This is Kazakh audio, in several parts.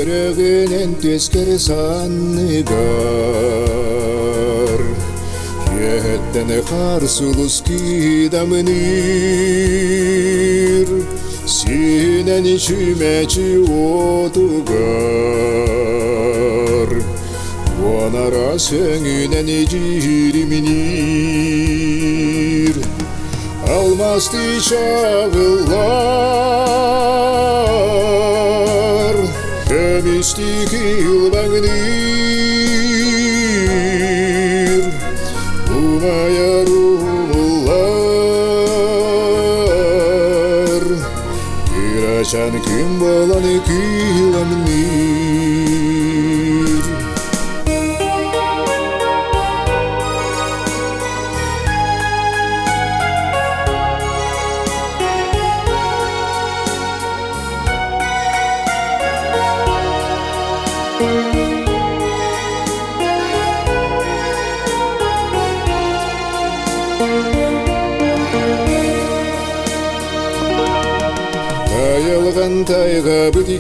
Йөрәгенән төскәр санныгар Йәһәттән харсулус кидамныр Синән ичмәчи отугар Вонара сәңінән ежиримнир Алмасты чағылар Көмісті килбәңнир Умаяр умылар Кирачан кім боланы киламнир Тайылған тайға бүті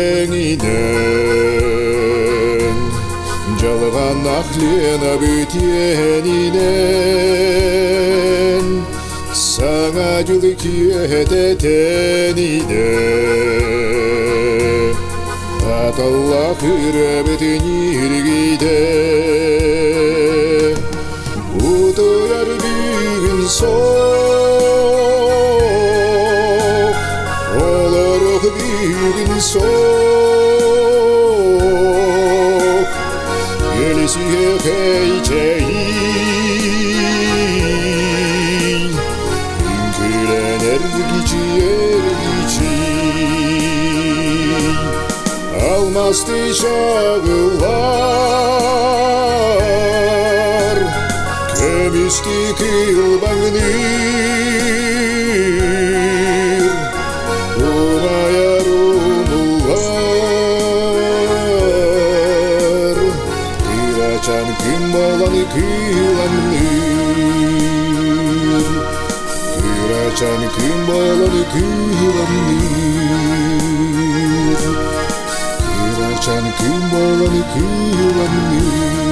кеңінен Жалған ақлена бүтенінен Саңа жүлі кететенінен Аталлах үрәбетін иргейді Утуяр бүгін соқ Оларық бүгін соқ Елесіге кәйтәйін Үңкіленер гичиер гичиін Алмасты шағылар Көмісті килбәңнир Умаяр умылар Кирачан кім боланы киламнир Кирачан кім боланы киламнир Кирачан кім боланы киламнир